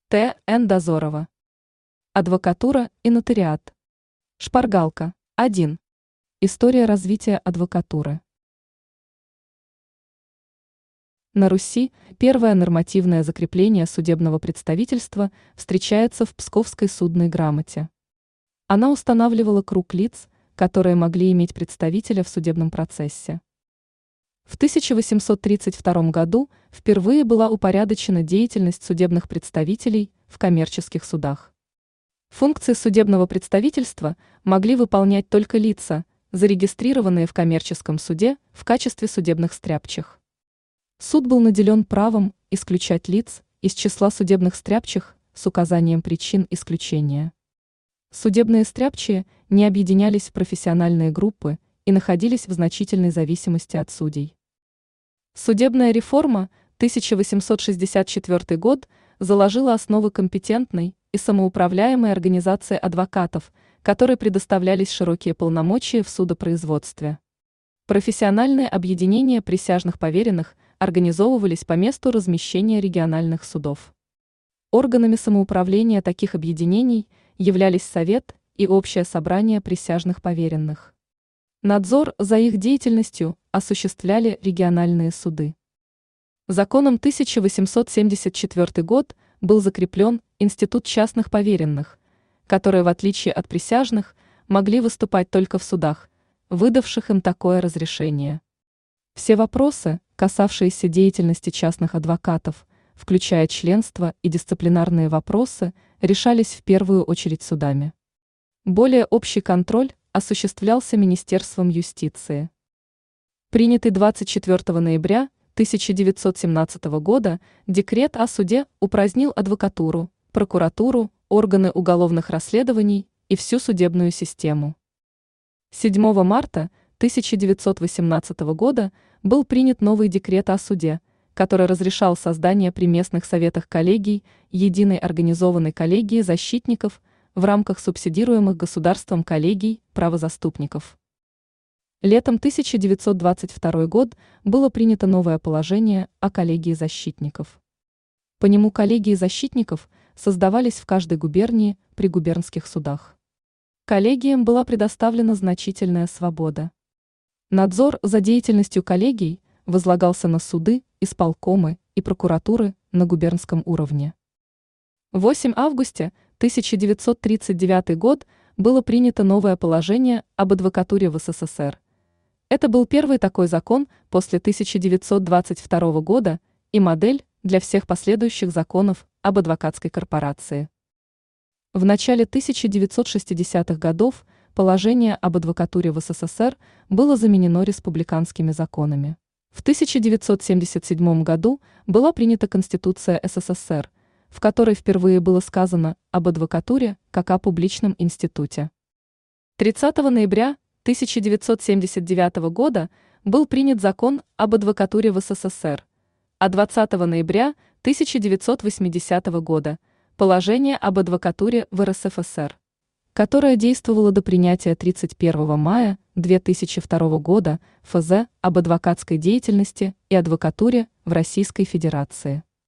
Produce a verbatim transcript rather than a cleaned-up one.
Т. Н. Дозорова. Адвокатура и нотариат. Шпаргалка. один. История развития адвокатуры. На Руси первое нормативное закрепление судебного представительства встречается в Псковской судной грамоте. Она устанавливала круг лиц, которые могли иметь представителя в судебном процессе. В тысяча восемьсот тридцать втором году впервые была упорядочена деятельность судебных представителей в коммерческих судах. Функции судебного представительства могли выполнять только лица, зарегистрированные в коммерческом суде в качестве судебных стряпчих. Суд был наделен правом исключать лиц из числа судебных стряпчих с указанием причин исключения. Судебные стряпчие не объединялись в профессиональные группы и находились в значительной зависимости от судей. Судебная реформа тысяча восемьсот шестьдесят четвёртый год заложила основы компетентной и самоуправляемой организации адвокатов, которой предоставлялись широкие полномочия в судопроизводстве. Профессиональные объединения присяжных поверенных организовывались по месту размещения региональных судов. Органами самоуправления таких объединений являлись Совет и Общее собрание присяжных поверенных. Надзор за их деятельностью осуществляли региональные суды. Законом тысяча восемьсот семьдесят четвёртый год был закреплен институт частных поверенных, которые, в отличие от присяжных, могли выступать только в судах, выдавших им такое разрешение. Все вопросы, касавшиеся деятельности частных адвокатов, включая членство и дисциплинарные вопросы, решались в первую очередь судами. Более общий контроль осуществлялся Министерством юстиции. Принятый двадцать четвёртого ноября тысяча девятьсот семнадцатого года декрет о суде упразднил адвокатуру, прокуратуру, органы уголовных расследований и всю судебную систему. седьмого марта тысяча девятьсот восемнадцатого года был принят новый декрет о суде, который разрешал создание при местных советах коллегий единой организованной коллегии защитников в рамках субсидируемых государством коллегий правозаступников. Летом тысяча девятьсот двадцать второй год было принято новое положение о коллегии защитников. По нему коллегии защитников создавались в каждой губернии при губернских судах. Коллегиям была предоставлена значительная свобода. Надзор за деятельностью коллегий возлагался на суды, исполкомы и прокуратуры на губернском уровне. В восьмом августа тысяча девятьсот тридцать девятый год было принято новое положение об адвокатуре в СССР. Это был первый такой закон после тысяча девятьсот двадцать второго года и модель для всех последующих законов об адвокатской корпорации. В начале тысяча девятьсот шестидесятых годов положение об адвокатуре в СССР было заменено республиканскими законами. В тысяча девятьсот семьдесят седьмом году была принята Конституция СССР, в которой впервые было сказано об адвокатуре как о публичном институте. тридцатого ноября тысяча девятьсот семьдесят девятого года был принят закон об адвокатуре в СССР, а двадцатого ноября тысяча девятьсот восьмидесятого года положение об адвокатуре в РСФСР, которое действовало до принятия тридцать первого мая две тысячи второго года ФЗ об адвокатской деятельности и адвокатуре в Российской Федерации.